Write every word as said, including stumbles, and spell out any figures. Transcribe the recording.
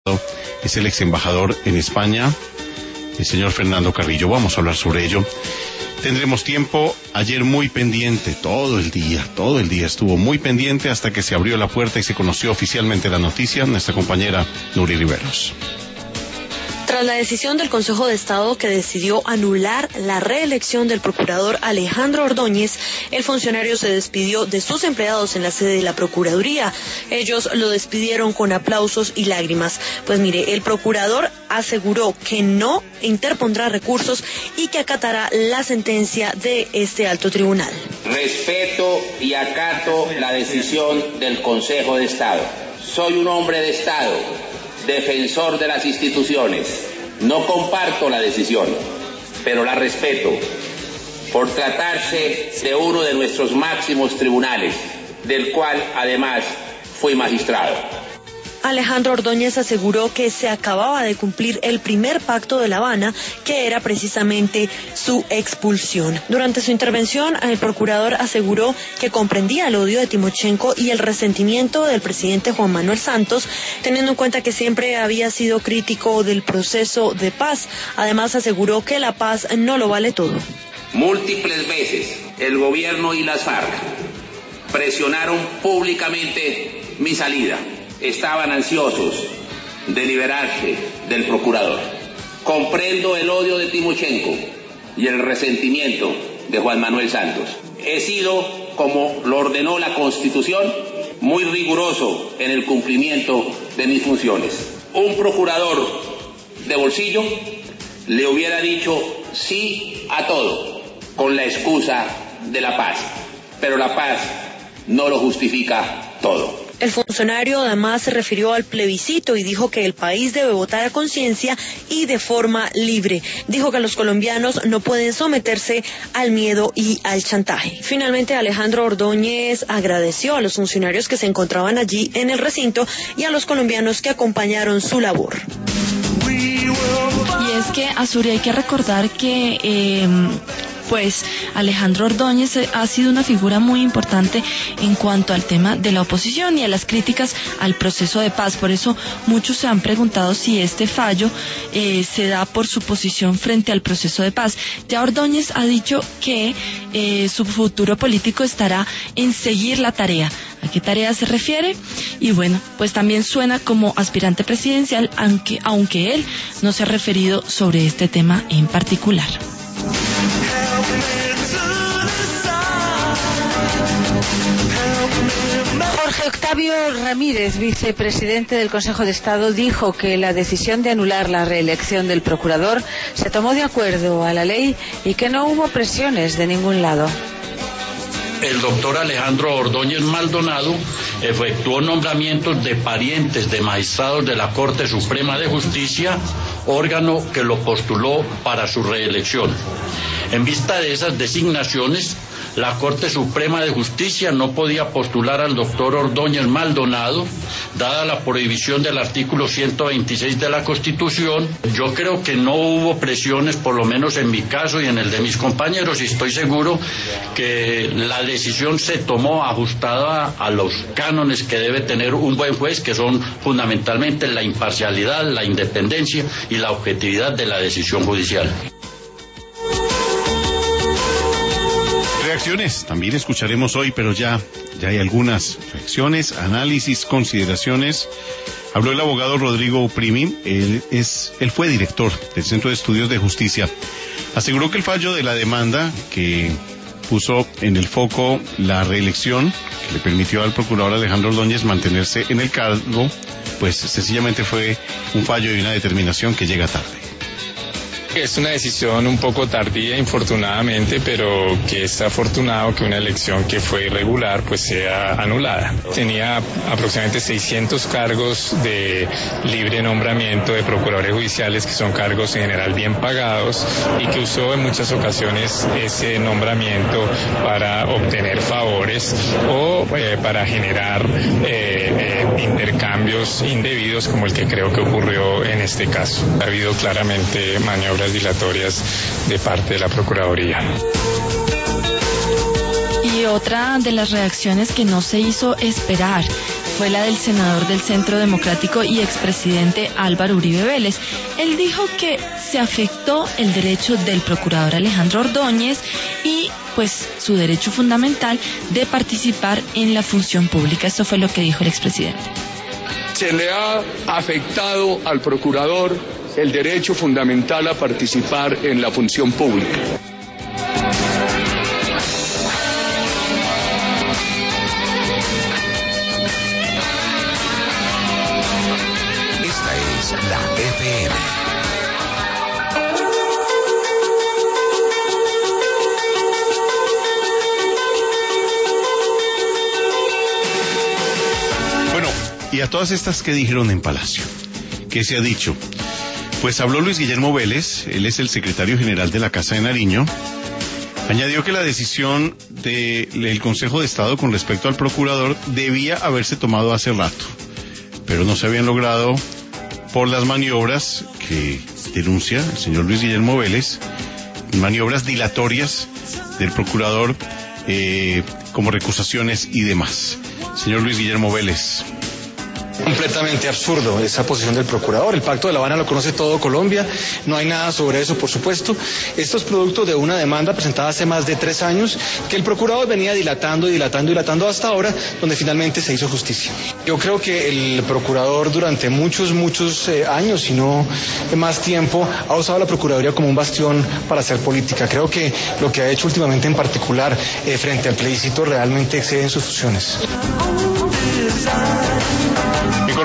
es el ex embajador en España, el señor Fernando Carrillo. Vamos a hablar sobre ello. Tendremos tiempo. Ayer muy pendiente, todo el día, todo el día estuvo muy pendiente hasta que se abrió la puerta y se conoció oficialmente la noticia. Nuestra compañera Nuri Riveros. Tras la decisión del Consejo de Estado que decidió anular la reelección del procurador Alejandro Ordóñez, el funcionario se despidió de sus empleados en la sede de la Procuraduría. Ellos lo despidieron con aplausos y lágrimas. Pues mire, el procurador aseguró que no interpondrá recursos y que acatará la sentencia de este alto tribunal. Respeto y acato la decisión del Consejo de Estado. Soy un hombre de Estado, defensor de las instituciones. No comparto la decisión, pero la respeto, por tratarse de uno de nuestros máximos tribunales, del cual además fui magistrado. Alejandro Ordóñez aseguró que se acababa de cumplir el primer pacto de La Habana, que era precisamente su expulsión. Durante su intervención, el procurador aseguró que comprendía el odio de Timochenko y el resentimiento del presidente Juan Manuel Santos, teniendo en cuenta que siempre había sido crítico del proceso de paz. Además, aseguró que la paz no lo vale todo. Múltiples veces el gobierno y las FARC presionaron públicamente mi salida. Estaban ansiosos de liberarse del procurador. Comprendo el odio de Timochenko y el resentimiento de Juan Manuel Santos. He sido, como lo ordenó la Constitución, muy riguroso en el cumplimiento de mis funciones. Un procurador de bolsillo le hubiera dicho sí a todo con la excusa de la paz, pero la paz no lo justifica todo. El funcionario además se refirió al plebiscito y dijo que el país debe votar a conciencia y de forma libre. Dijo que los colombianos no pueden someterse al miedo y al chantaje. Finalmente, Alejandro Ordóñez agradeció a los funcionarios que se encontraban allí en el recinto y a los colombianos que acompañaron su labor. Y es que, Azuri, hay que recordar que eh, pues Alejandro Ordóñez ha sido una figura muy importante en cuanto al tema de la oposición y a las críticas al proceso de paz. Por eso muchos se han preguntado si este fallo eh, se da por su posición frente al proceso de paz. Ya Ordóñez ha dicho que eh, su futuro político estará en seguir la tarea. ¿A qué tarea se refiere? Y bueno, pues también suena como aspirante presidencial, aunque, aunque él no se ha referido sobre este tema en particular. Jorge Octavio Ramírez, vicepresidente del Consejo de Estado, dijo que la decisión de anular la reelección del procurador se tomó de acuerdo a la ley y que no hubo presiones de ningún lado. El doctor Alejandro Ordóñez Maldonado efectuó nombramientos de parientes de magistrados de la Corte Suprema de Justicia, órgano que lo postuló para su reelección. En vista de esas designaciones, la Corte Suprema de Justicia no podía postular al doctor Ordóñez Maldonado, dada la prohibición del artículo ciento veintiséis de la Constitución. Yo creo que no hubo presiones, por lo menos en mi caso y en el de mis compañeros, y estoy seguro que la decisión se tomó ajustada a los cánones que debe tener un buen juez, que son fundamentalmente la imparcialidad, la independencia y la objetividad de la decisión judicial. Reacciones también escucharemos hoy, pero ya, ya hay algunas reacciones, análisis, consideraciones. Habló el abogado Rodrigo Primi, él, es, él fue director del Centro de Estudios de Justicia. Aseguró que el fallo de la demanda que puso en el foco la reelección, que le permitió al procurador Alejandro Ordóñez mantenerse en el cargo, pues sencillamente fue un fallo y una determinación que llega tarde. Es una decisión un poco tardía, infortunadamente, pero que está afortunado que una elección que fue irregular pues sea anulada. Tenía aproximadamente seiscientos cargos de libre nombramiento de procuradores judiciales, que son cargos en general bien pagados, y que usó en muchas ocasiones ese nombramiento para obtener favores o eh, para generar eh, eh, intercambios indebidos, como el que creo que ocurrió en este caso. Ha habido claramente maniobras dilatorias de parte de la Procuraduría. Y otra de las reacciones que no se hizo esperar fue la del senador del Centro Democrático y expresidente Álvaro Uribe Vélez. Él dijo que se afectó el derecho del procurador Alejandro Ordóñez y pues su derecho fundamental de participar en la función pública. Esto fue lo que dijo el expresidente. Se le ha afectado al procurador el derecho fundamental a participar en la función pública. Esta es la F M. Bueno, y a todas estas, ¿qué dijeron en Palacio? ¿Qué se ha dicho? Pues habló Luis Guillermo Vélez, él es el secretario general de la Casa de Nariño. Añadió que la decisión del Consejo de Estado con respecto al procurador debía haberse tomado hace rato, pero no se habían logrado por las maniobras que denuncia el señor Luis Guillermo Vélez, maniobras dilatorias del procurador, eh, como recusaciones y demás. Señor Luis Guillermo Vélez. Completamente absurdo esa posición del procurador. El Pacto de La Habana lo conoce todo Colombia, no hay nada sobre eso, por supuesto. Esto es producto de una demanda presentada hace más de tres años que el procurador venía dilatando, dilatando, dilatando hasta ahora, donde finalmente se hizo justicia. Yo creo que el procurador durante muchos, muchos eh, años, si no más tiempo, ha usado la Procuraduría como un bastión para hacer política. Creo que lo que ha hecho últimamente en particular eh, frente al plebiscito realmente excede en sus funciones.